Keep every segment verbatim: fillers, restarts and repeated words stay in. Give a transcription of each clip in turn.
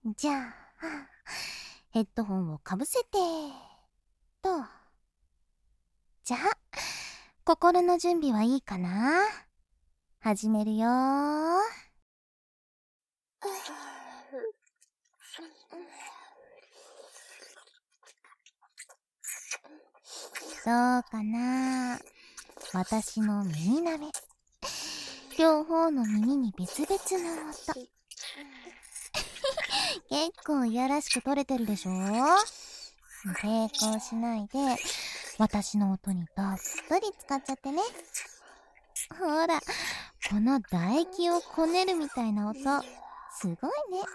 じゃあ、ヘッドホンをかぶせて、と。じゃあ、心の準備はいいかな？始めるよー。どうかな？私の耳なめ。両方の耳に別々の音。結構いやらしく撮れてるでしょ？抵抗しないで、私の音にどっぷり使っちゃってね。ほら、この唾液をこねるみたいな音、すごいね。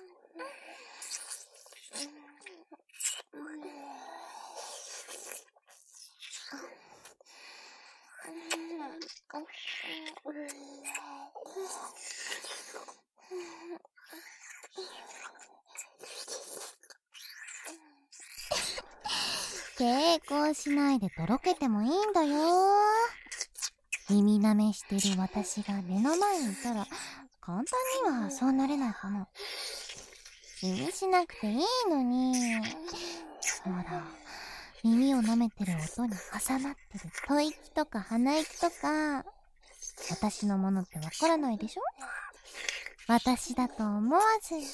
抵抗しないでとろけてもいいんだよ。耳なめしてる私が目の前にいたら簡単にはそうなれないかな。気にしなくていいのに。ほら、耳を舐めてる音に挟まってる吐息とか鼻息とか、私のものってわからないでしょ？私だと思わずね。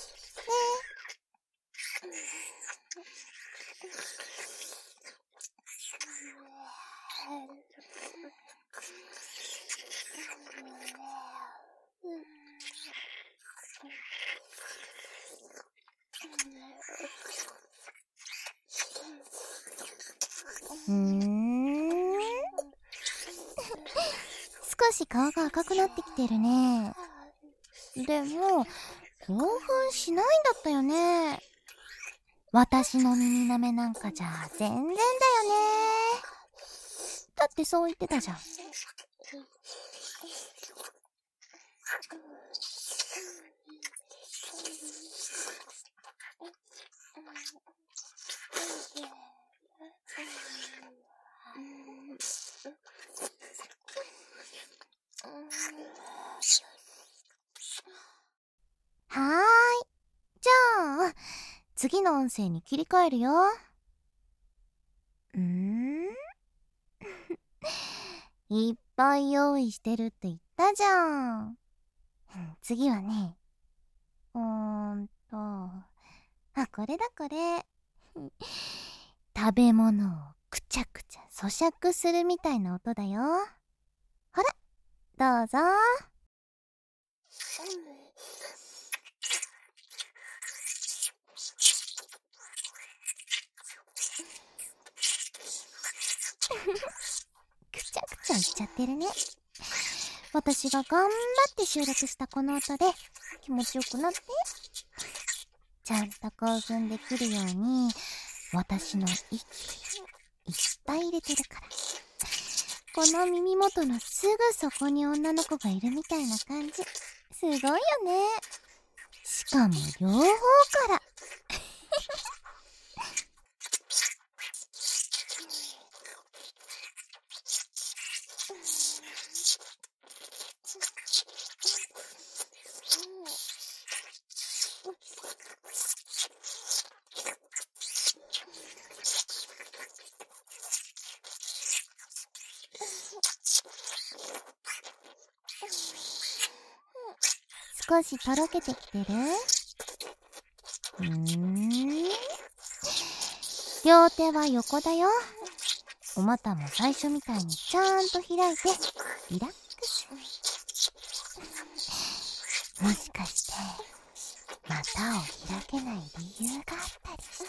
うーん少し顔が赤くなってきてるね。でも興奮しないんだったよね。私の耳なめなんかじゃ全然だよね。だってそう言ってたじゃん。はーい。じゃあ、次の音声に切り替えるよ。うーんいっぱい用意してるって言ったじゃん。次はね、うーんと、あ、これだこれ。食べ物をくちゃくちゃ咀嚼するみたいな音だよ。ほら、どうぞ。くちゃくちゃ言っちゃってるね。私が頑張って収録したこの音で気持ちよくなって。ちゃんと興奮できるように私の息いっぱい入れてるから。この耳元のすぐそこに女の子がいるみたいな感じ。すごいよね。しかも両方から少しとろけてきてる？うーん両手は横だよ。お股も最初みたいにちゃんと開いてリラックス。もしかして股を開けない理由があったりして。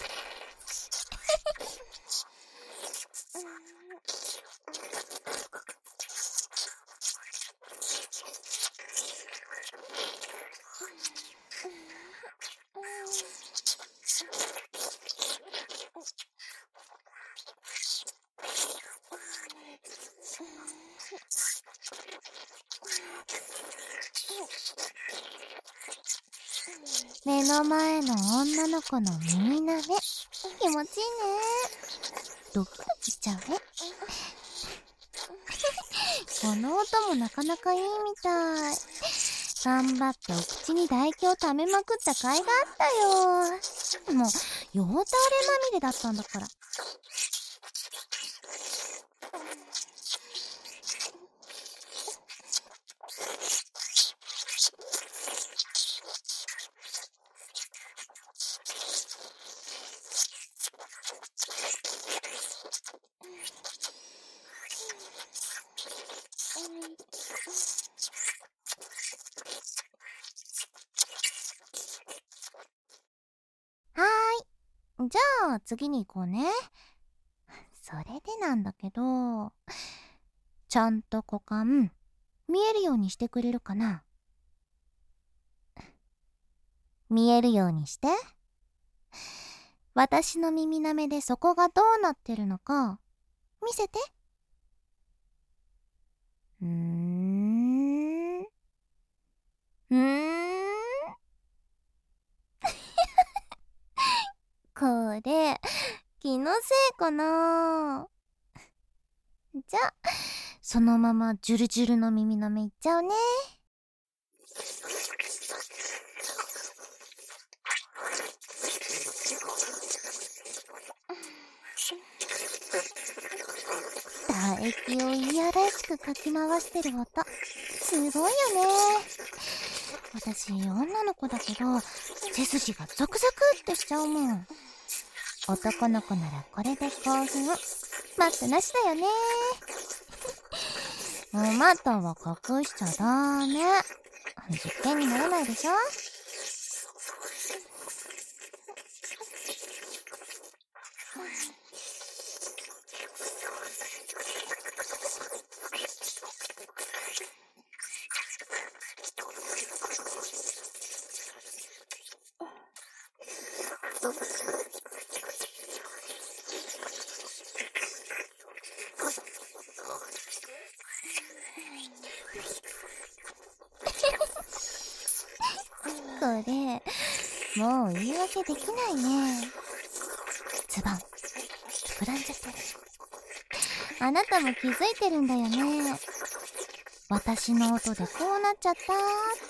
目の前の女の子の耳なめ気持ちいいね。ドキドキしちゃうね。この音もなかなかいいみたい。 頑張ってお口に唾液を溜めまくった甲斐があったよ。もう、よだれまみれだったんだから。はーい。じゃあ次に行こうね。それでなんだけど、ちゃんと股間見えるようにしてくれるかな？見えるようにして。私の耳なめでそこがどうなってるのか見せて。うーん。うーん。これ、気のせいかな？じゃ、そのままジュルジュルの耳なめいっちゃうね。唾液をいやらしくかき回してる音、すごいよね。私、女の子だけど、背筋がゾクゾクってしちゃうもん。男の子ならこれで興奮待ってなしだよね。お股は隠しちゃダメ。実験にならないでしょ。これ、もう言い訳できないね。ズボン、膨らんじゃってる。あなたも気づいてるんだよね。私の音でこうなっちゃった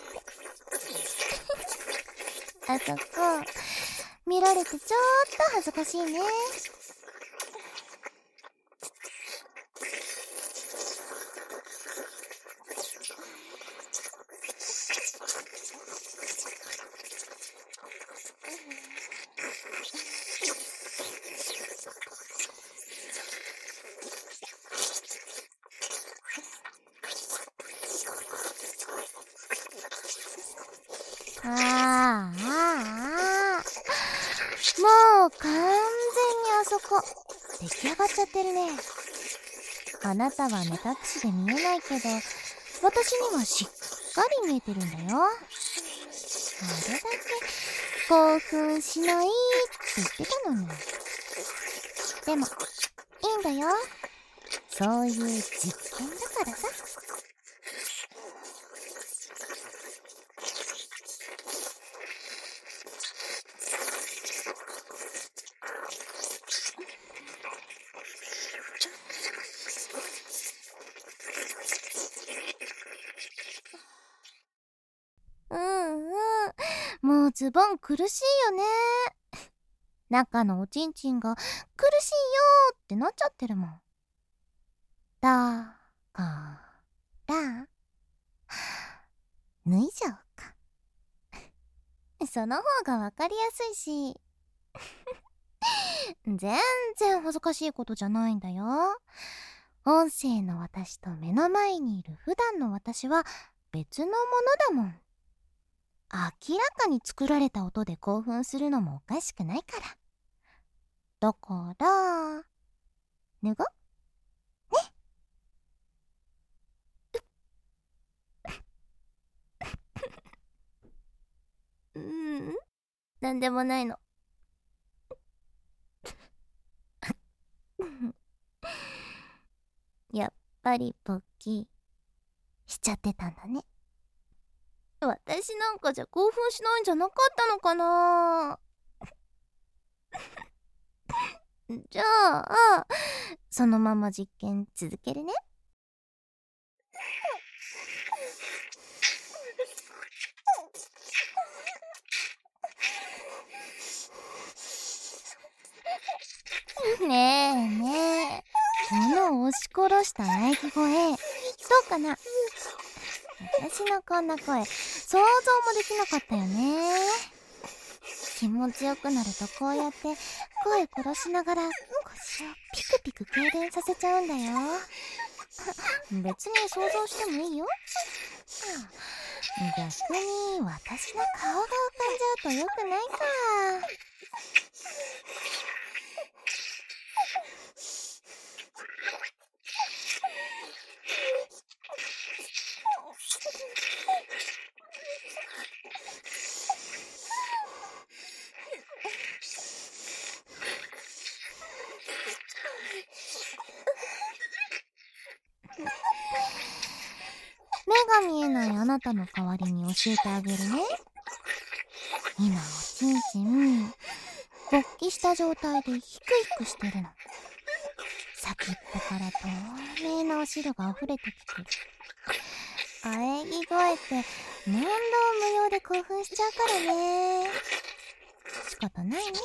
ーって。あそこ、見られてちょっと恥ずかしいね。あーあーあー、もう完全にあそこ出来上がっちゃってるね。あなたは目隠しで見えないけど、私にはしっかり見えてるんだよ。あれだけ興奮しないって言ってたのに。でもいいんだよ、そういう実験だからさ。うんうん、もうズボン苦しいよね。中のおちんちんが苦しいよーってなっちゃってるもん。だから脱いじゃおうか。その方がわかりやすいし。全然恥ずかしいことじゃないんだよ。音声の私と目の前にいる普段の私は別のものだもん。明らかに作られた音で興奮するのもおかしくないから。だから脱ごね。うーん、なんでもないの。やっぱりポッキーしちゃってたんだね。私なんかじゃ興奮しないんじゃなかったのかな。じゃあそのまま実験続けるね。 ねえねえ、この押し殺した喘ぎ声、どうかな？私のこんな声、想像もできなかったよね。気持ちよくなるとこうやって声殺しながら腰をピクピク痙攣させちゃうんだよ。別に想像してもいいよ。逆に私の顔が浮かんじゃうとよくないか。目が見えないあなたの代わりに教えてあげるね。今おちんちん勃起した状態でヒクヒクしてるの。先っぽから透明なお汁が溢れてきてる。喘ぎ声って問答無用で興奮しちゃうからね。仕方ないね。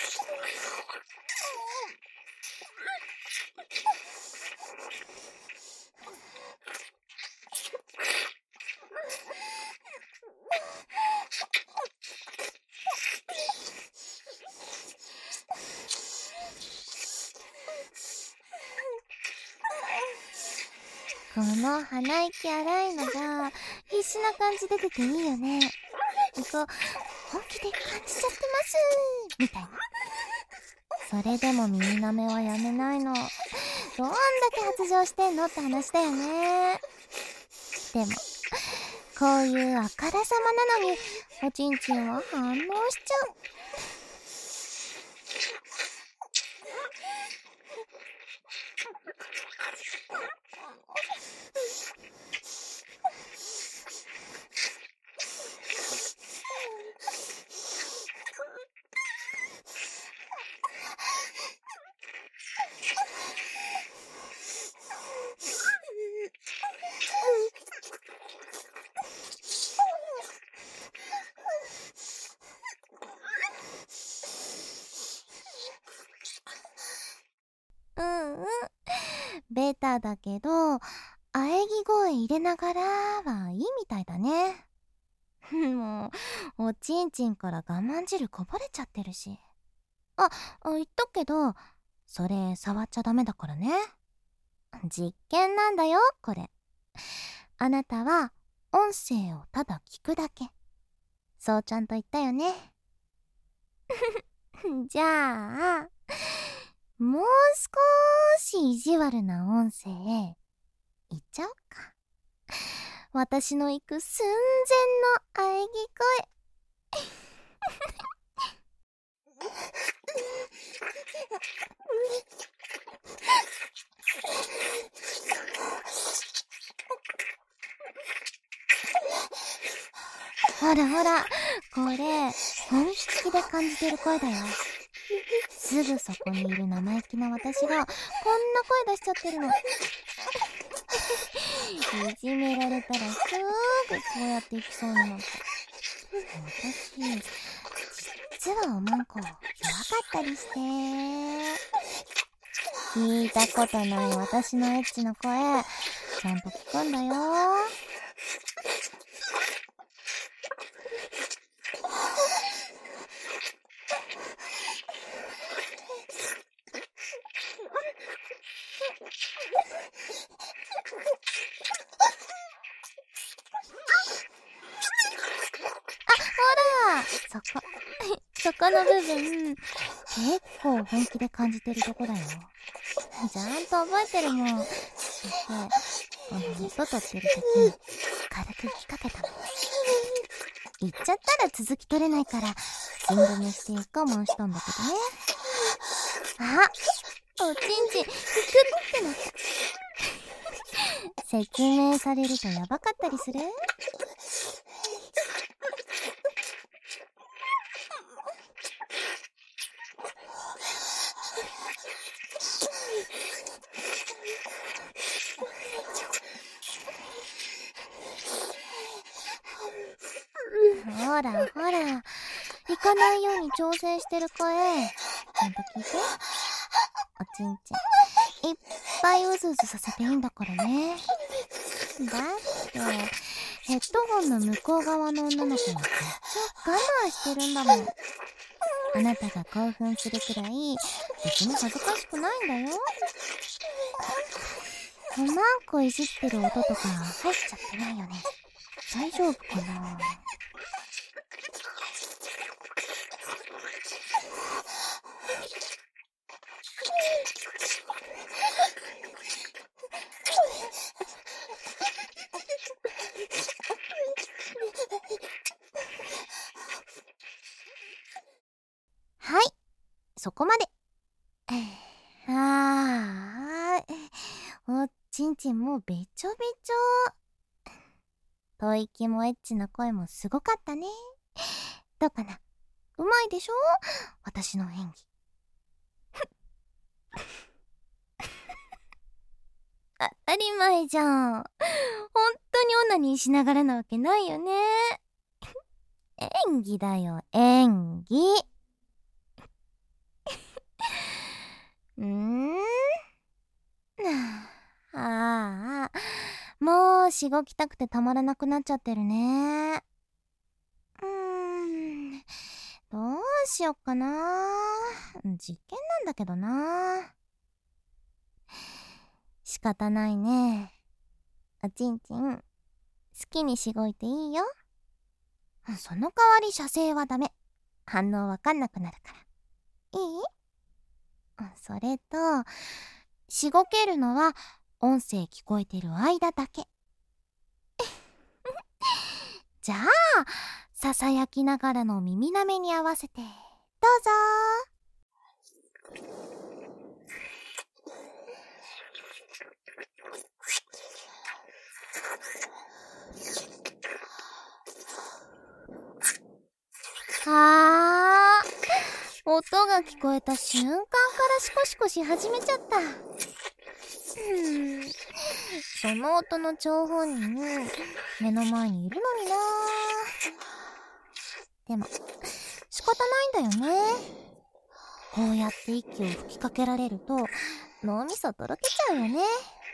この鼻息荒いのが必死な感じで出ていいよね。こう本気で感じちゃってますみたいな。それでも耳舐めはやめないの。どんだけ発情してんのって話だよね。でもこういうあからさまなのにおちんちんは反応しちゃう。うんうん。ベタだけど、喘ぎ声入れながらはいいみたいだね。もう、おちんちんから我慢汁こぼれちゃってるし。あ、言っとくけど、それ触っちゃダメだからね。実験なんだよ、これ。あなたは音声をただ聞くだけ。そうちゃんと言ったよね。じゃあ、もう少し意地悪な音声、いっちゃおうか。私の行く寸前の喘ぎ声。ほらほら、これ本気で感じてる声だよ。すぐそこにいる生意気な私がこんな声出しちゃってるの。いじめられたらすぐこうやっていきそうになった。私実はおまんこ弱かったりして。聞いたことない私のエッチな声ちゃんと聞くんだよ。そこそこの部分結構本気で感じてるとこだよ。ちゃんと覚えてるもん。だってこの音取ってる時に軽く吹きかけたの。言っちゃったら続き取れないからシングルして我慢したんだけどね。あ、おちんちんピクってなった。説明されるとやばかったりする？ほらほら、行かないように調整してる声ちゃんと聞いて。 ちんちん。いっぱいうずうずさせていいんだからね。だって、ヘッドホンの向こう側の女の子がめっちゃ我慢してるんだもん。あなたが興奮するくらい別に恥ずかしくないんだよ。ごまんこいじってる音とか入っちゃってないよね。大丈夫かな。はい、そこまで。あー、おちんちんもうべちょべちょ。吐息もエッチな声もすごかったね。どうかな、うまいでしょ私の演技。当たり前じゃん。本当にオナニーしながらなわけないよね。演技だよ、演技。うーんああ、もうしごきたくてたまらなくなっちゃってるね。うーん、どうしよっかな。実験なんだけどな。仕方ないね。おちんちん、好きにしごいていいよ。その代わり射精はダメ。反応わかんなくなるから。いい？それと、しごけるのは音声聞こえてる間だけ。じゃあ、ささやきながらの耳なめに合わせて、どうぞー。あー、音が聞こえた瞬間からシコシコし始めちゃった。うん、その音の張本人、目の前にいるのにな。でも、仕方ないんだよね。こうやって息を吹きかけられると、脳みそとろけちゃうよね。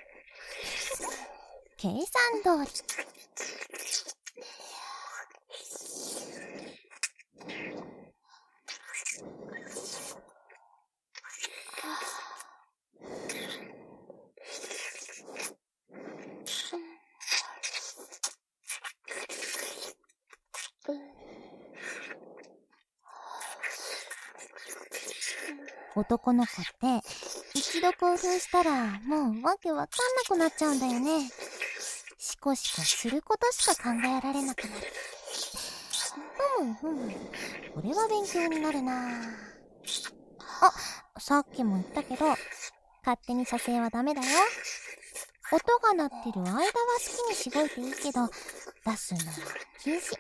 計算通り。男の子って一度興奮したらもうわけわかんなくなっちゃうんだよね。シコシコすることしか考えられなくなる。ふむふむ、これは勉強になるなあ。さっきも言ったけど、勝手に射精はダメだよ。音が鳴ってる間は好きにしごいていいけど、出すのは禁止。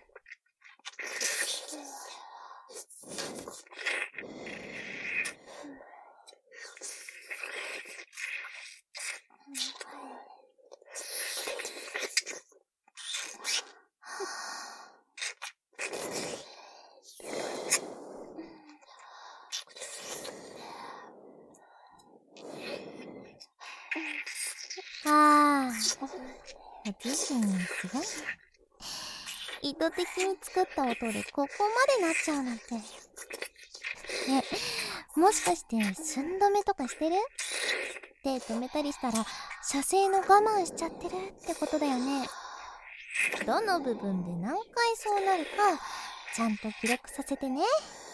あー、おちんちんすごい。意図的に作った音でここまでなっちゃうなんて。え、もしかして寸止めとかしてる？手止めたりしたら射精の我慢しちゃってるってことだよね。どの部分で何回そうなるかちゃんと記録させてね。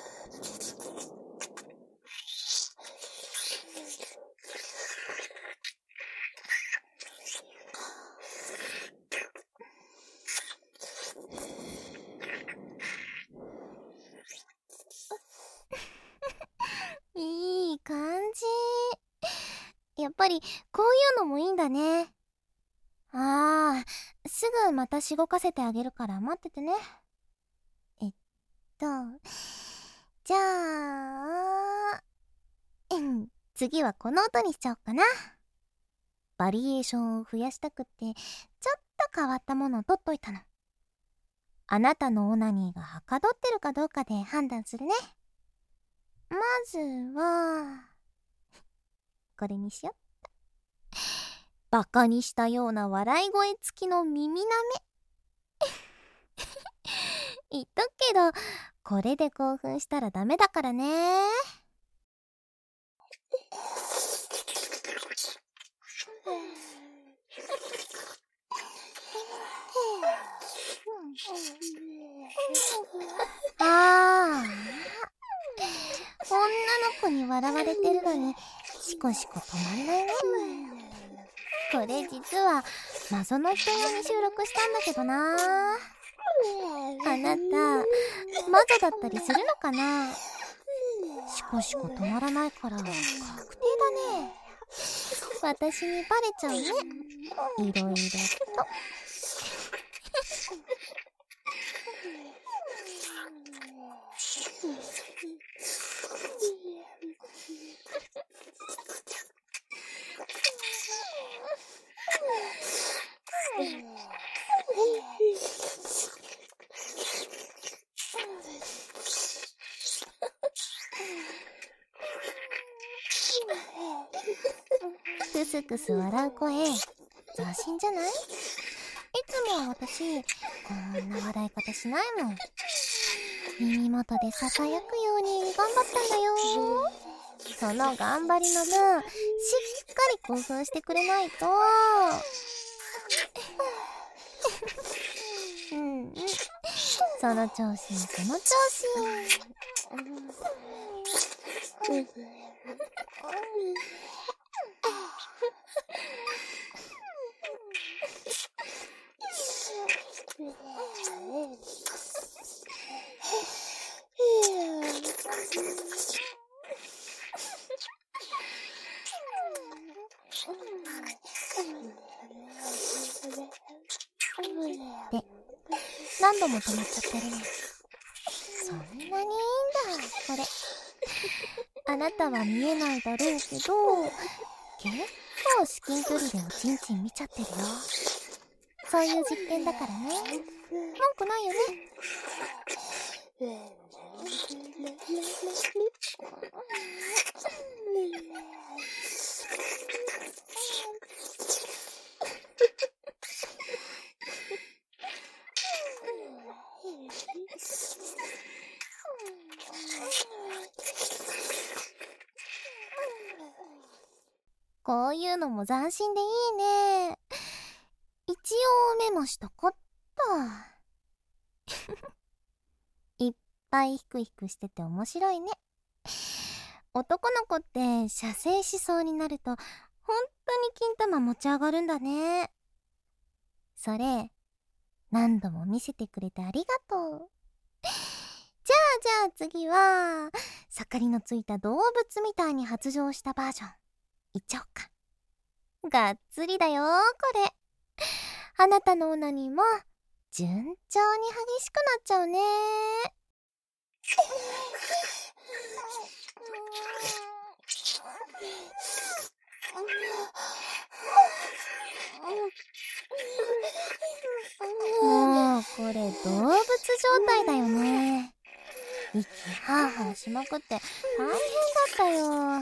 いい感じ。やっぱりこういうのもいいんだね。あー、すぐまたしごかせてあげるから待っててね。えっと、じゃあ、うん、次はこの音にしちゃおうかな。バリエーションを増やしたくってちょっと変わったものを取っといたの。あなたのオナニーがはかどってるかどうかで判断するね。まずはこれにしよっ。バカにしたような笑い声付きの耳なめ。言っとくけど、これで興奮したらダメだからね。ああ、女の子に笑われてるのにシコシコ止まんないね。これ実は謎の人用に収録したんだけどな。あなた魔女だったりするのかな。シコシコ止まらないから確定だね。私にバレちゃうね、いろいろと。クスクス笑う声、斬新じゃない？いつもは私こんな笑い方しないもん。耳元でささやくように頑張ったんだよ。その頑張りの分しっかり興奮してくれないと。うんうん、その調子その調子。で、何度も止まっちゃってるね。そんなにいいんだこれ。あなたは見えないだろうけど、結構至近距離でおちんちん見ちゃってるよ。そういう実験だからね。文句ないよね。こういうのも斬新でいいね。一応メモしとこっと。いっぱいヒクヒクしてて面白いね。男の子って射精しそうになると本当に金玉持ち上がるんだね。それ何度も見せてくれてありがとう。じゃあじゃあ次は盛りのついた動物みたいに発情したバージョンいっちゃおうか。がっつりだよこれ。あなたのオナニーも順調に激しくなっちゃうね。もうこれ動物状態だよね。息ハーハーしまくって大変だったよ。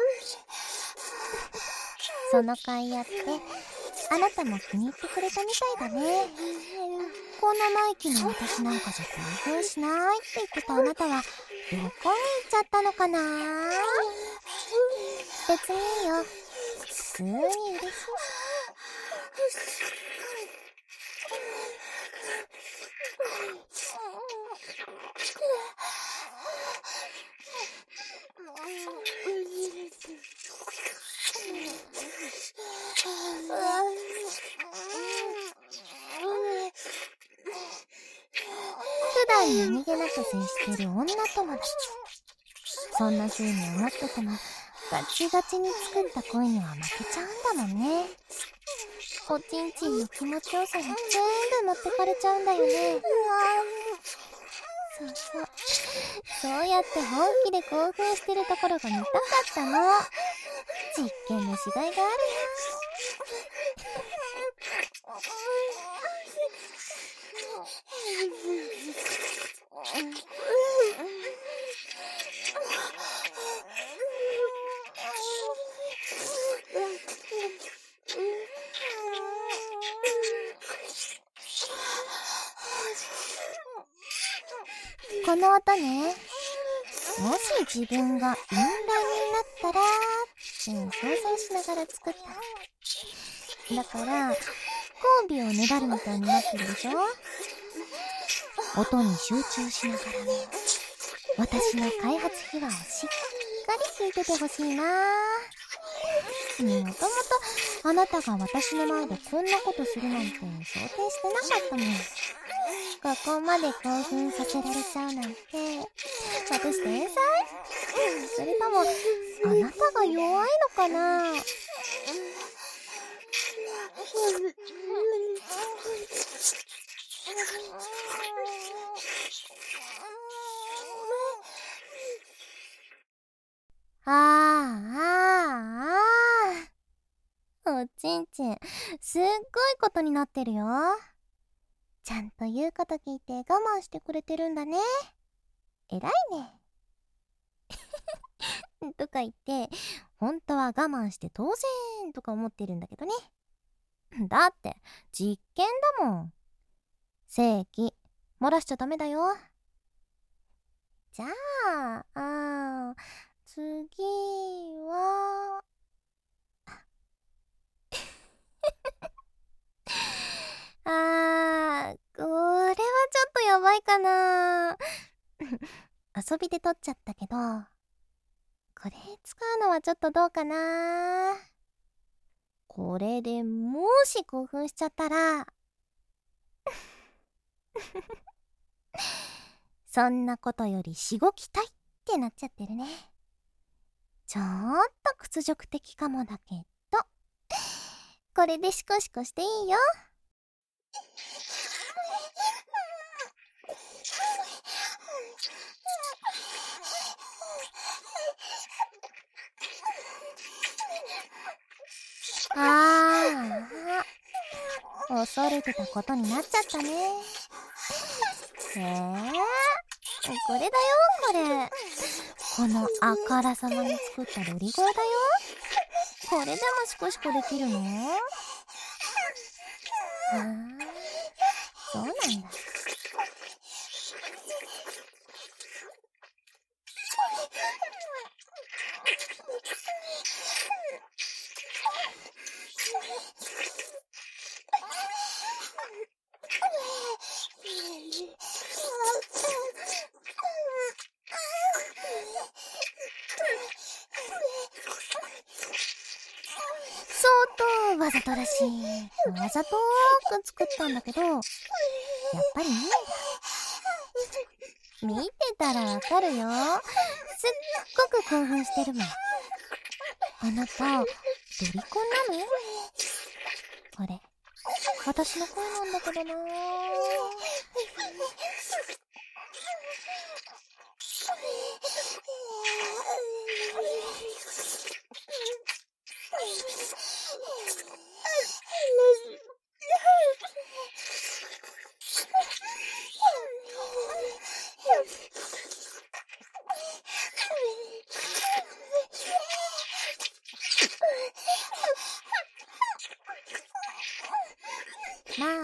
その甲斐あってあなたも気に入ってくれたみたいだね。こんなマイキーの私なんかじゃ興奮しないって言ってたあなたはどこに行っちゃったのかな。別にいいよ、普通に嬉しい。普段何気なく接してる女友達。そんな風に思っててもガチガチに作った恋には負けちゃうんだもんね。おちんちんの気持ちよさに全部持ってかれちゃうんだよね。そうそう、そうやって本気で興奮してるところが見たかったの。実験のしがいがあるよ。 この音ね、もし自分がインラになったらって想像しながら作った。だから交尾をねだるみたいになってるでしょ。音に集中しながらね、私の開発秘話をしっかり聞いててほしいな。もともとあなたが私の前でこんなことするなんて想定してなかったもん。ここまで興奮させられちゃうなんて、私天才？それともあなたが弱いのかな。あーあーあー、おちんちんすっごいことになってるよ。ちゃんと言うこと聞いて我慢してくれてるんだね。偉いねとか言って本当は我慢して当然とか思ってるんだけどね。だって実験だもん。正規漏らしちゃダメだよ。じゃああー次はあーこれはちょっとやばいかな遊びで撮っちゃったけど、これ使うのはちょっとどうかな。これでもし興奮しちゃったらそんなことよりしごきたいってなっちゃってるね。ちょっと屈辱的かもだけど、これでシコシコしていいよ。ああ、恐れてたことになっちゃったね。へえ、これだよこれ。このあからさまに作ったロリ声だよ。これでもシコシコできるの？ああ、そうなんだ。相当わざとらしい。わざとーく作ったんだけど、やっぱりいいんだ。見てたらわかるよ。すっごく興奮してるもん。あなた、ロリコンなの？これ、私の声なんだけどなー。まあ、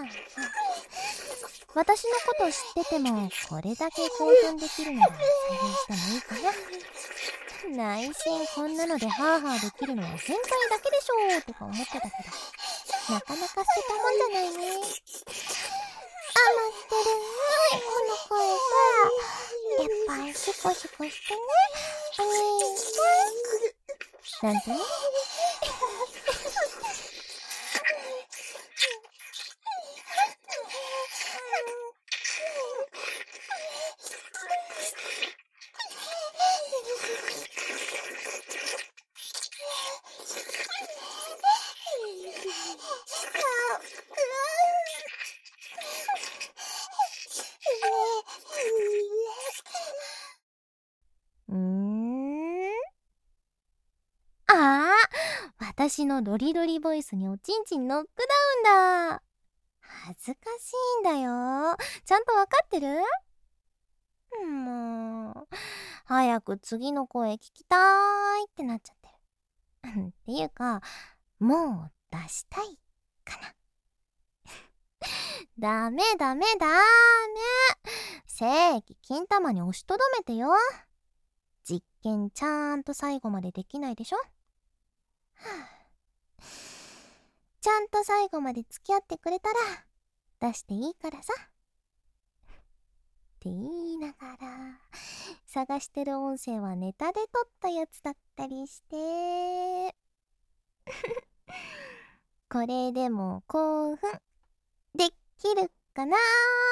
私のこと知っててもこれだけ興奮できるなら採用してもいいかな。内心こんなのでハーハーできるのは変態だけでしょとか思ってたけど、なかなか捨てたもんじゃないね。あ、待ってるこの声がやっぱりシコシコしてね、お兄さんなんてね。うーん。ああ、私のロリロリボイスにおちんちんノックダウンだ。恥ずかしいんだよ。ちゃんとわかってる？もう、早く次の声聞きたーいってなっちゃってる。っていうか、もう出したいかな。 ダメダメダメ。正義金玉に押しとどめてよ。実験ちゃんと最後までできないでしょ。はあ、ちゃんと最後まで付き合ってくれたら出していいからさ。って言いながら探してる音声はネタで撮ったやつだったりしてこれでも興奮できるかな。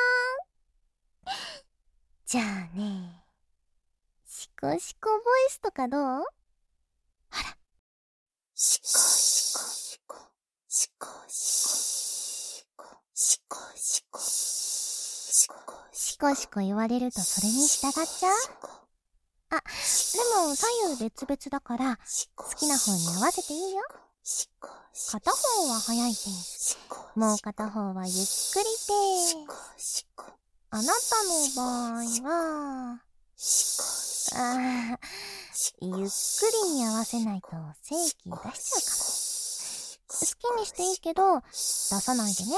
じゃあね、シコシコボイスとかどう？ほら、シコシコシコシコシコシコシコシコシコシコ言われるとそれに従っちゃう？あ、でも左右別々だから好きな方に合わせていいよ。片方は速いペース、もう片方はゆっくりペース。あなたの場合は、あー、ゆっくりに合わせないと正規出しちゃうかも。好きにしていいけど出さないでね。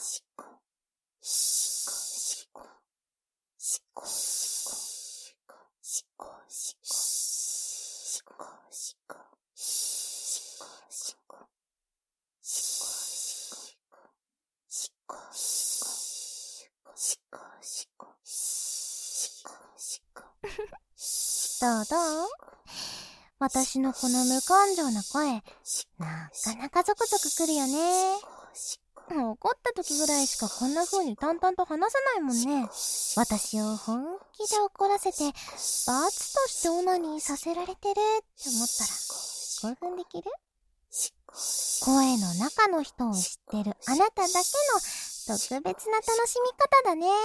どうどう？私のこの無感情な声、なかなかゾクゾクくるよね。怒った時ぐらいしかこんな風に淡々と話さないもんね。私を本気で怒らせて罰としてオナニーさせられてるって思ったら興奮できる？声の中の人を知ってるあなただけの特別な楽しみ方だね。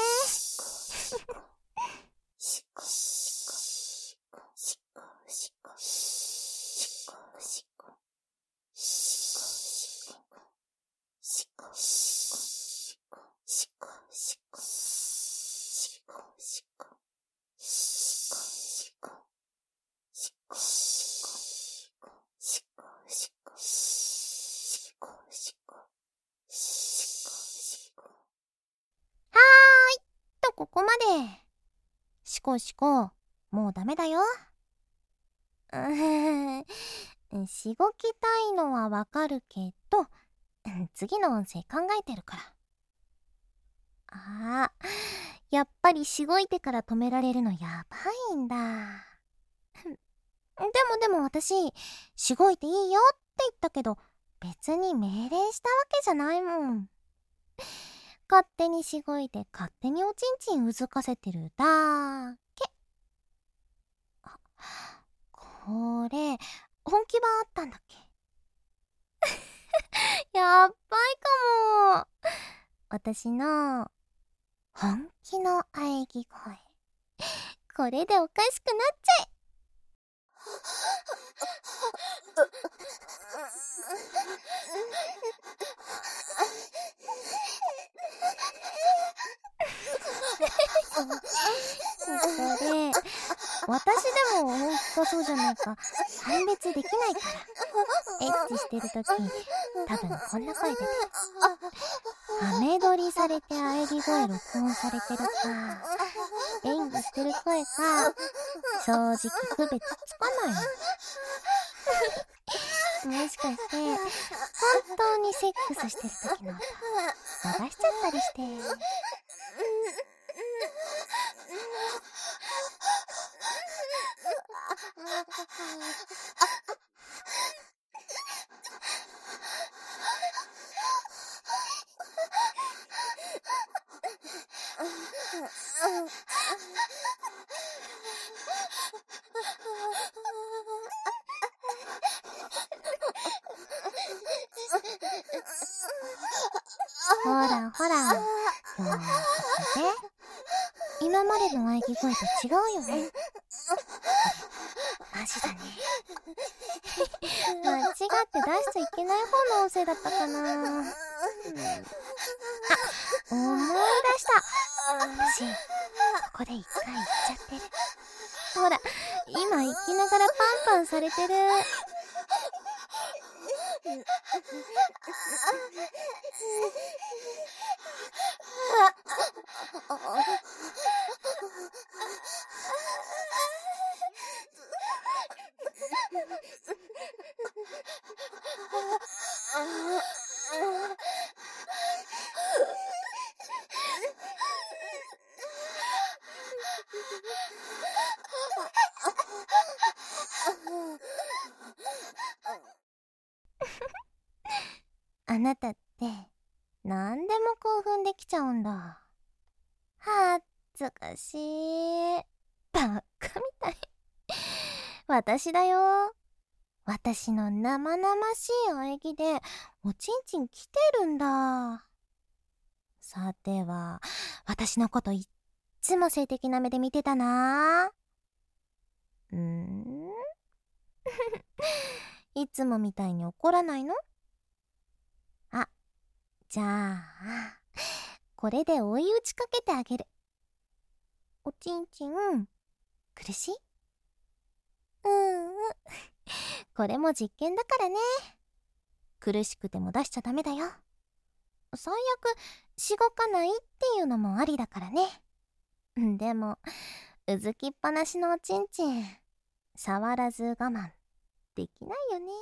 ここまで。シコシコ、もうダメだよ。うーん、しごきたいのはわかるけど、次の音声考えてるから。あー、やっぱりしごいてから止められるのやばいんだ。でもでも私、しごいていいよって言ったけど、別に命令したわけじゃないもん。勝手にしごいて勝手におちんちんうずかせてるだけ。あ、これ本気版あったんだっけ？やっばいかも。私の本気の喘ぎ声、これでおかしくなっちゃえ。これ私でも本気かそうじゃないか判別できないから。エッチしてるとき多分こんな声出てる。ハメ撮りされて喘ぎ声録音されてるか演技してる声か正直区別つかないの。もしかして本当にセックスしてる時の音流しちゃったりして。ほらほら、よーく聞いて。今までの喘ぎ声と違うよね。マジだね。間違って出しちゃいけない方の音声だったかな。うん、あ、思い出した。私ここで一回言っちゃってる。ほら、今行きながらパンパンされてる。 あなたって何でも興奮できちゃうんだ。恥ずかしい。バッカみたい。私だよ。私の生々しい喘ぎでおちんちん来てるんだ。さては、私のこといっつも性的な目で見てたな。んーいつもみたいに怒らないの？あ、じゃあ、これで追い打ちかけてあげる。おちんちん、苦しい？うんうん。これも実験だからね。苦しくても出しちゃダメだよ。最悪、しごかないっていうのもありだからね。でも、うずきっぱなしのおちんちん、触らず我慢できないよね。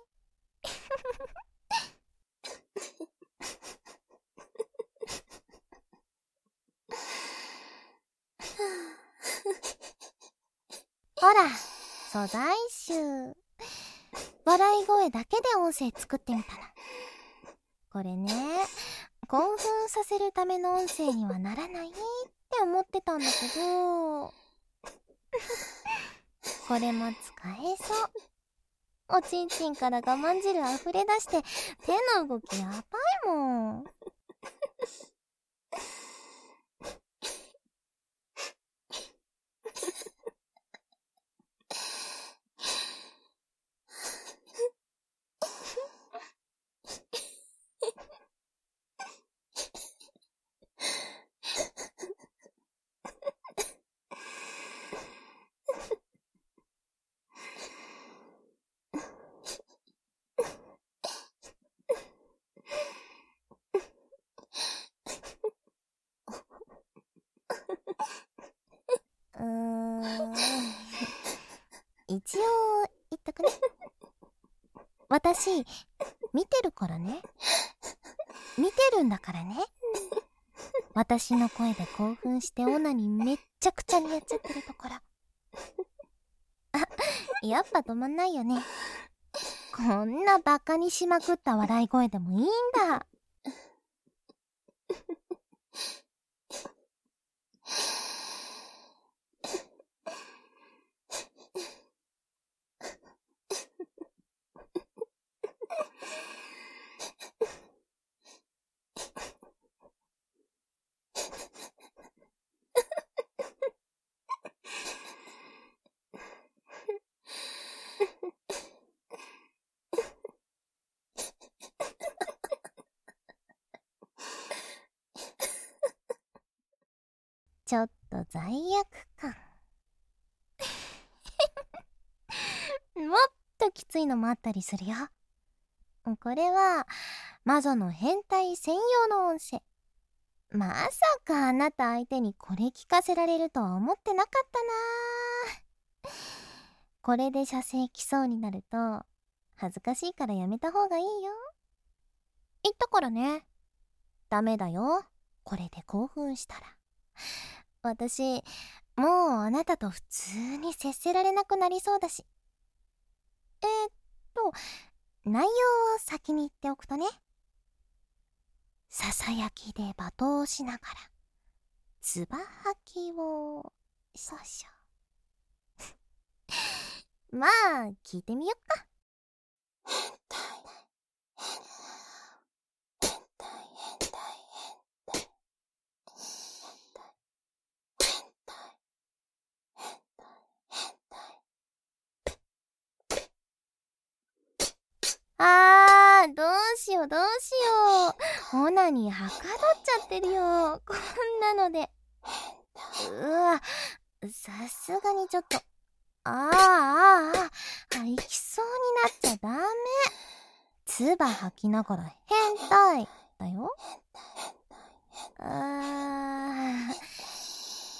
ほら、素材集。笑い声だけで音声作ってみたの。これね、興奮させるための音声にはならないって思ってたんだけど、これも使えそう。おちんちんから我慢汁溢れ出して手の動きやばいもん。うーん一応言っとくね。私見てるからね。見てるんだからね。私の声で興奮してオナにめっちゃくちゃにやっちゃってるところ。あ、やっぱ止まんないよね。こんなバカにしまくった笑い声でもいいんだ。ちょっと罪悪感。もっときついのもあったりするよ。これは魔女の変態専用の音声。まさかあなた相手にこれ聞かせられるとは思ってなかったな。これで射精来そうになると恥ずかしいからやめた方がいいよ。言ったからね。ダメだよ、これで興奮したら。私もうあなたと普通に接せられなくなりそうだし。えー、っと内容を先に言っておくとね、ささやきで罵倒しながらつば吐きを少々まあ聞いてみよっか。あー、どうしようどうしよう。オナニーはかどっちゃってるよ、こんなので。うわ、さすがにちょっと。あーあーあー、行きそうになっちゃダメ。唾吐きながら変態だよ。あ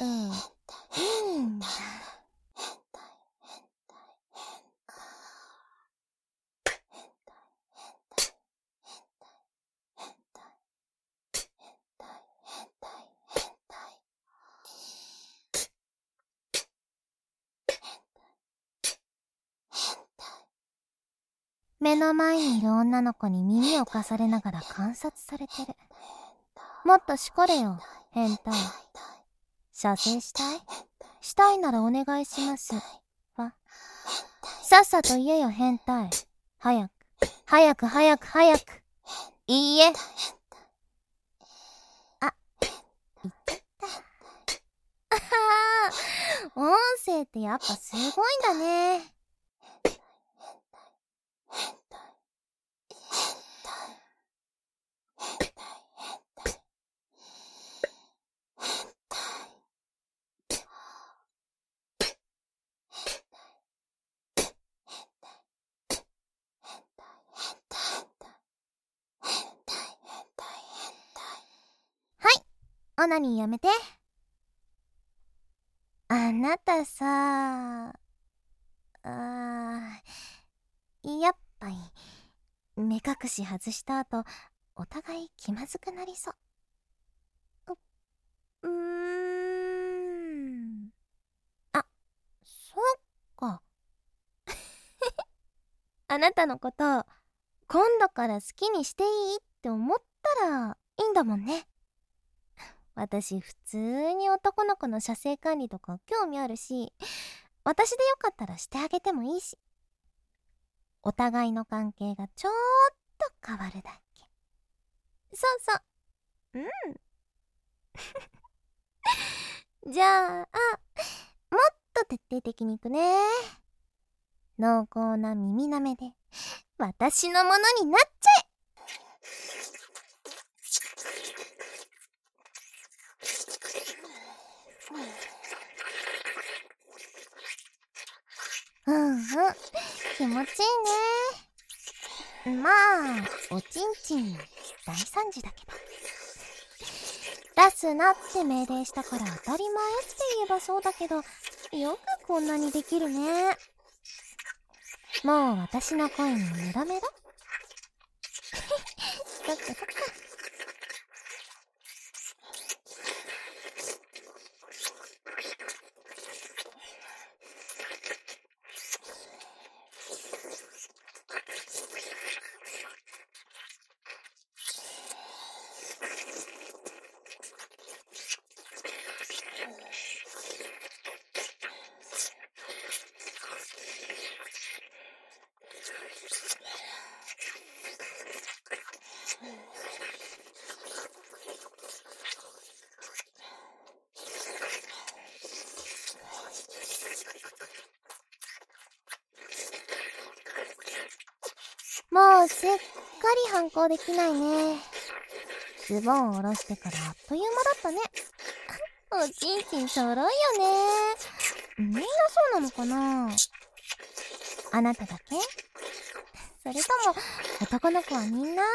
といいんだ。目の前にいる女の子に耳を貸されながら観察されてる。もっとしこれよ、変態。射精したい？したいならお願いします。わ。さっさと言えよ、変態。早く、早く、早く、早く。いいえ。あ、言っちゃった。あはー、音声ってやっぱすごいんだね。オナニーやめて。あなたさ、あー、やっぱり目隠し外した後お互い気まずくなりそう。う、うーん。あ、そっか。あなたのこと今度から好きにしていいって思ったらいいんだもんね。私普通に男の子の射精管理とか興味あるし、私でよかったらしてあげてもいいし、お互いの関係がちょっと変わるだけ。そうそう。うん。じゃあ、もっと徹底的にいくね。濃厚な耳舐めで私のものになっちゃえ。うんうん、気持ちいいね。まあおちんちん大惨事だけど、出すなって命令したから当たり前って言えばそうだけど、よくこんなにできるね。もう私の声にメロメロ。そっかそっか。もうすっかり反抗できないね。ズボンを下ろしてからあっという間だったね。おちんちんそろいよね。みんなそうなのかな。あなただけ？それとも男の子はみんな？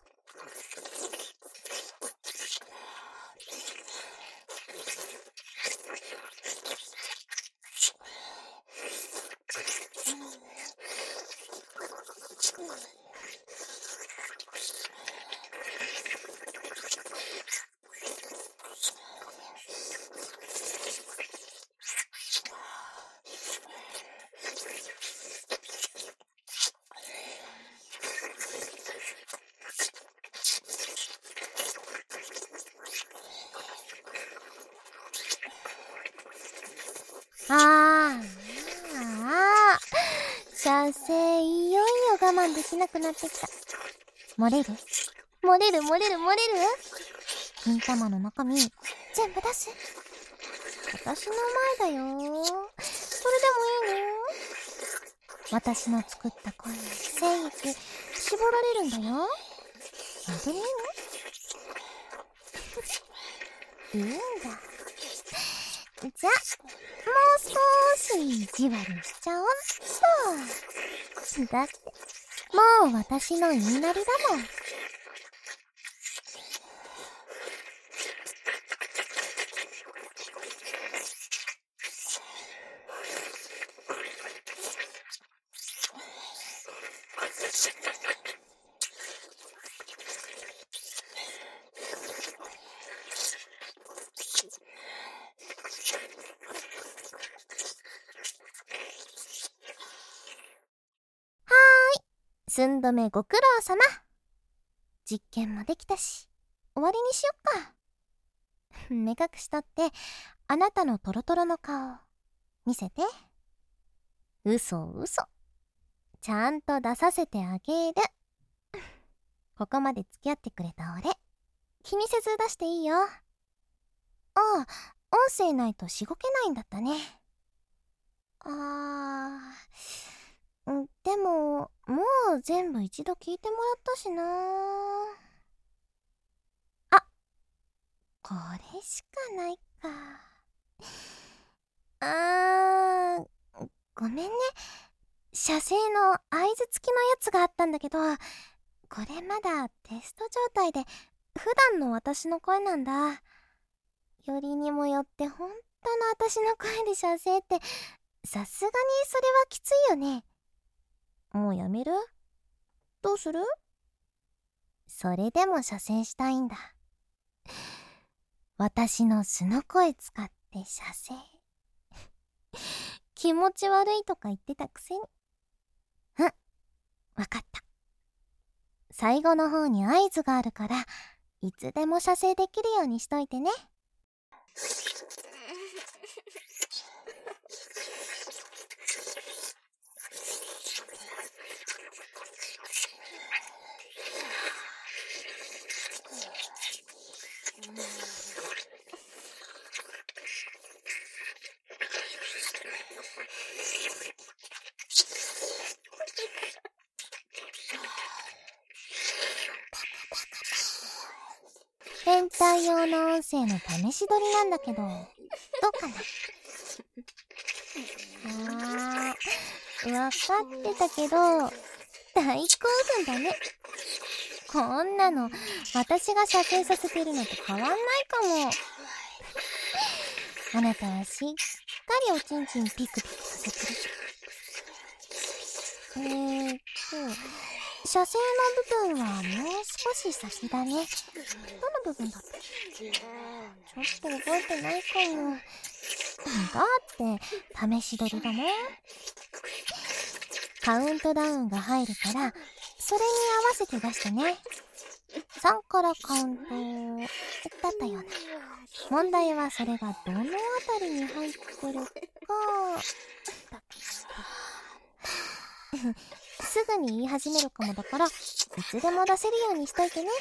あーああ、射精いよいよ我慢できなくなってきた。漏れる漏れる漏れる漏れる。金玉の中身全部出す。私の前だよ。それでもいいの？私の作った声に精液絞られるんだよ。本当にいいの？いいんだ。じゃ、もう少し意地悪しちゃおっと。だってもう私の言いなりだもん。 寸止めご苦労様。実験もできたし、終わりにしよっか。目隠し取って、あなたのトロトロの顔、見せて。嘘嘘。ちゃんと出させてあげる。ここまで付き合ってくれた俺、気にせず出していいよ。ああ、音声ないとしごけないんだったね。あー、でも、もう全部一度聞いてもらったしな。あ、これしかないか。あー、ごめんね。射精の合図付きのやつがあったんだけど、これまだテスト状態で普段の私の声なんだ。よりにもよって本当の私の声で射精ってさすがにそれはきついよね。もうやめる？どうする？それでも射精したいんだ。私の素の声使って射精。気持ち悪いとか言ってたくせに。うん、わかった。最後の方に合図があるから、いつでも射精できるようにしといてね。変態用の音声の試し撮りなんだけど、どうかな？あー、わかってたけど、大興奮だね。こんなの、私が射精させてるのと変わんないかも。あなたはしっかりおちんちんピクピクさせてる。えーっと、射精の部分はもう少し先だね。どの部分だった？ちょっと覚えてないかも。だって試し撮りだもん。カウントダウンが入るから、それに合わせて出してね。さんからカウントだったよね。問題はそれがどのあたりに入ってるかだけどすぐに言い始めるかもだから、いつでも出せるようにしといてね。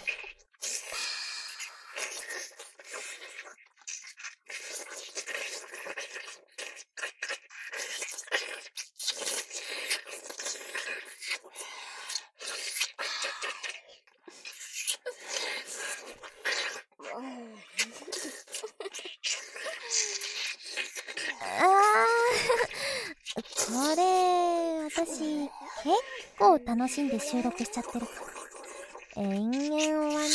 これ、私、結構楽しんで収録しちゃってるから。延々終わんない。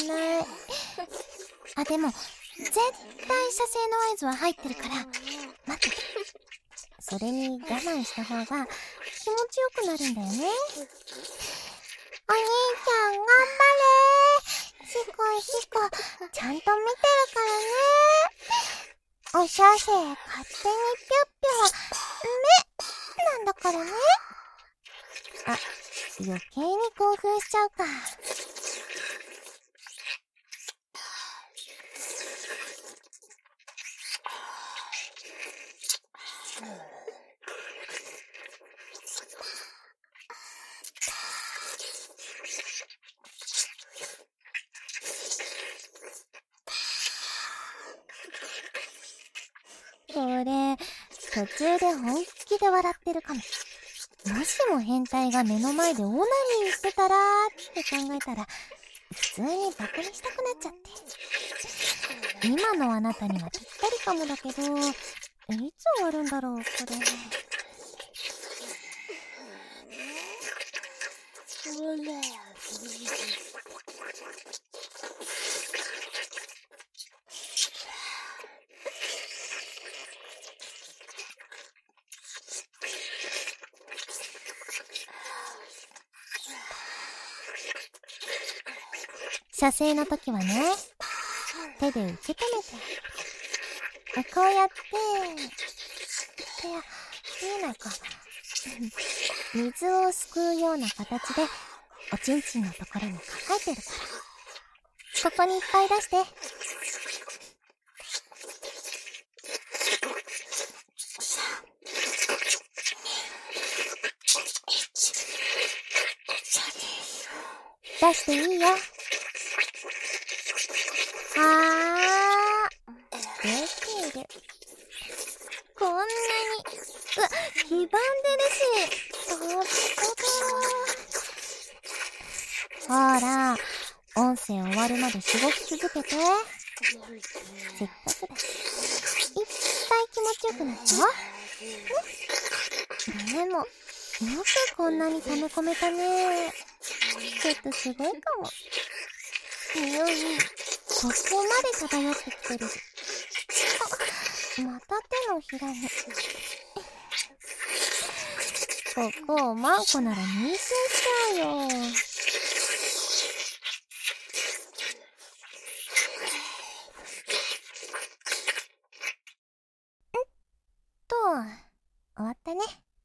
あ、でも、絶対射精の合図は入ってるから、待ってて。それに我慢した方が気持ちよくなるんだよね。お兄ちゃん頑張れー。シコシコ、ちゃんと見てるからね。お射精勝手にピュッピュは、目なんだからね。あ、余計に興奮しちゃうか。これ、途中で本気で笑ってるかも。もしも変態が目の前でオナニーしてたらーって考えたら、普通にバカにしたくなっちゃって。今のあなたにはぴったりかもだけど、いつ終わるんだろう、これ。 射精の時はね、手で受け止めて、こうやって、いや、見えないか。水をすくうような形で、おちんちんのところに抱えてるから。ここにいっぱい出して。出していいよ。あー、できる。こんなに。うわ、黄ばんでるし。とっとと。ほら、音声終わるまでしごき続けて。せっかくだし。いっぱい気持ちよくなったよ。ね。でも、よくこんなに溜め込めたね。ちょっとすごいかも。匂い、ここまで漂ってきてる。あ、また手のひらに。ここ、マンコなら妊娠しちゃうよ。んと、終わったね。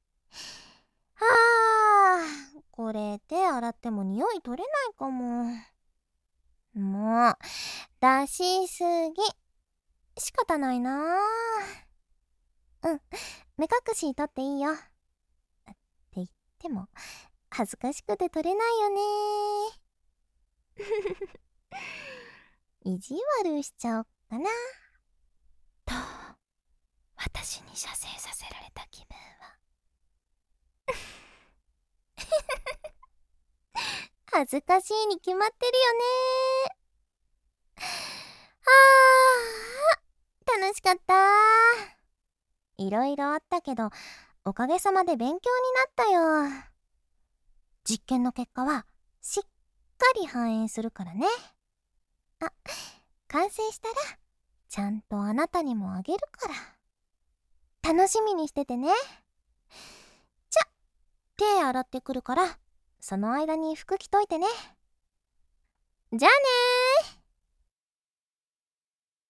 はぁ、これ手洗っても匂い取れないかも。もう、出しすぎ。仕方ないなぁ。うん、目隠し取っていいよ。って言っても、恥ずかしくて取れないよね意地悪しちゃおっかな。と、私に射精させられた気分は。恥ずかしいに決まってるよね。あー、楽しかった。いろいろあったけど、おかげさまで勉強になったよ。実験の結果はしっかり反映するからね。あ、完成したらちゃんとあなたにもあげるから。楽しみにしててね。じゃ、手洗ってくるから、その間に服着といてね。じゃあねー。